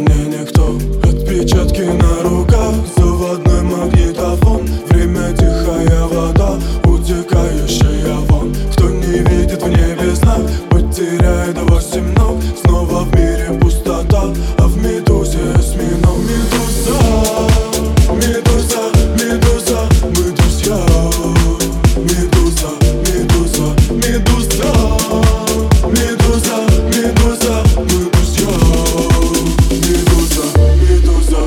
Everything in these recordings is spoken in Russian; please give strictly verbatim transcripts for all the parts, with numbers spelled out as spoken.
мне никто. Отпечатки на руках, заводной магнитофон. Время тихая вода, утекающая вон. Кто не видит в небе знак, потеряет восемь ног. Снова в мире пустота, а в медузе осьминог. Медуза, медуза, медуза, мы друзья. Медуза, медуза, медуза, медуза, медуза, мы друзья. Медуза, медуза.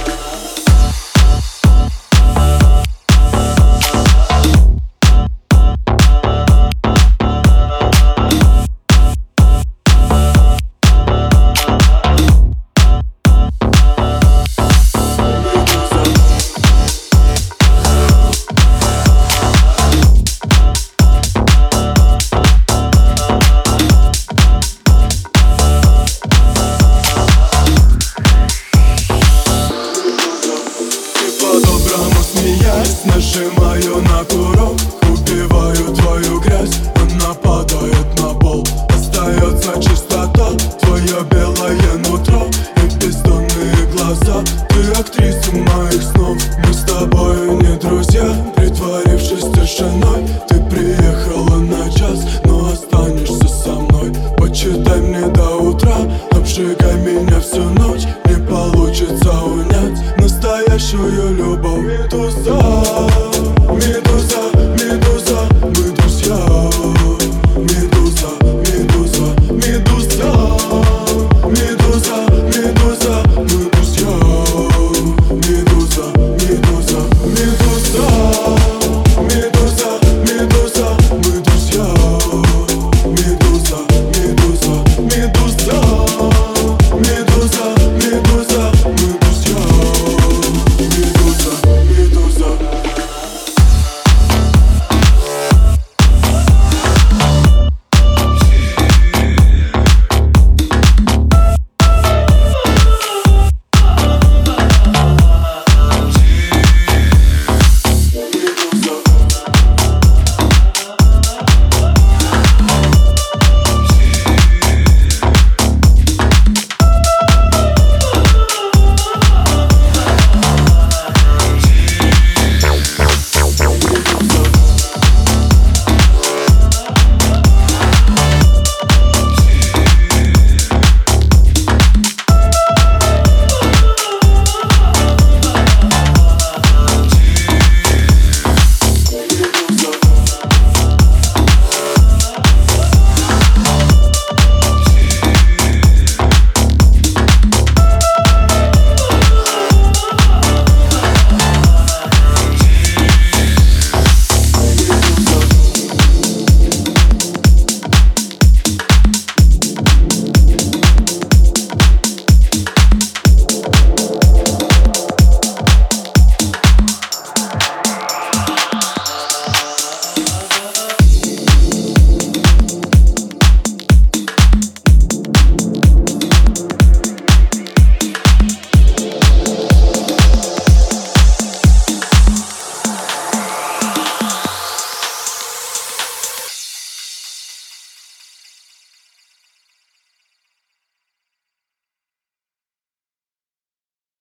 По-доброму смеясь, нажимаю на курок. Убиваю твою грязь, она падает на пол. Остается чистота, твое белое нутро и бездонные глаза. Ты актриса моих снов. Мы с тобой не друзья, притворившись тишиной. Ты приехала на час, но останешься со мной. Почитай мне до утра, обжигай меня всю ночь. Не получится унять настоящую любовь.